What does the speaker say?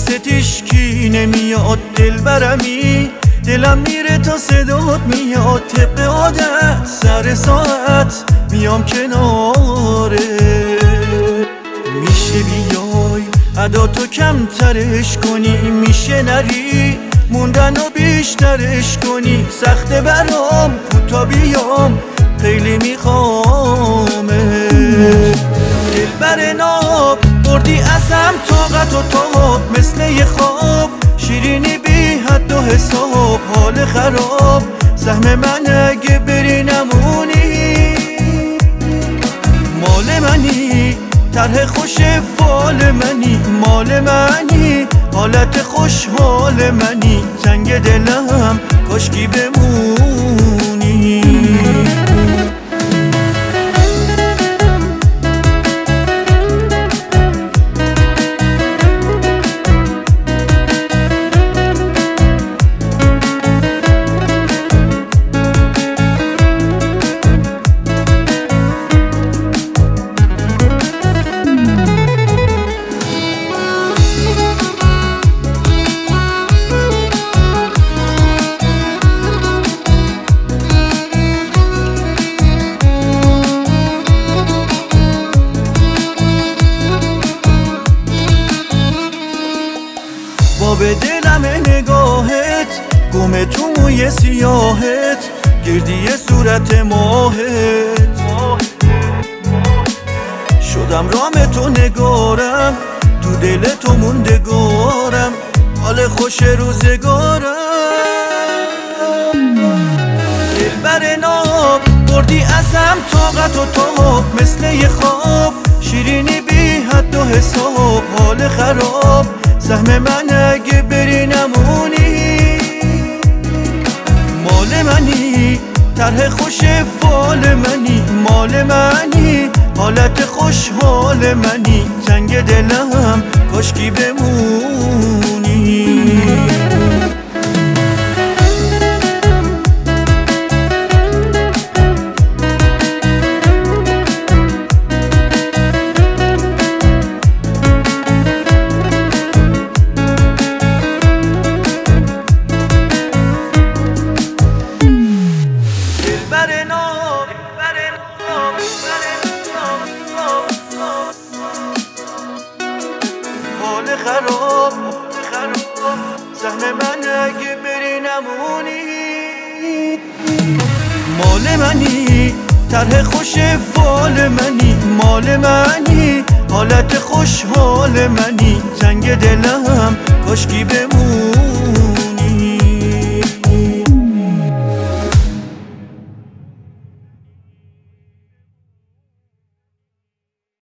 واسه تشکی نمیاد دلبرمی، دلم میره تا صدات میاد طبق عادت، سر ساعت میام کناره. میشه بیای عداتو کمترش کنی، میشه نری موندن و بیشترش کنی، سخته برام کوتا بیام خیلی میخوامه. دلبر ناب بردی ازم طاقت و تاب، مثل یه خواب شیرینی بی حد و حساب، حال خراب سهم من اگه بری نمونی. مال منی طرح خوش فال منی، مال منی حالت خوشحال منی، تنگ دلم کاشکی بمونی. به دلم نگاهت گم تو موی سیاهت، گردی صورت ماهت، شدم رام تو نگارم، تو دل تو موندگارم، حال خوش روزگارم. دلبر ناب بردی ازم طاقت و تاب، مثل یه خواب شیرینی بی حد و حساب، حال خراب سهم من اگه بری نمونی. مال منی طرح خوش فال منی، مال منی حالت خوشحال منی، تنگ دلم کاشکی بمونی. حال خراب سهم من اگه بری نمونی. مال منی طرح خوش فال منی، مال منی حالت خوشحال منی، تنگ دلم کاشکی بمونی.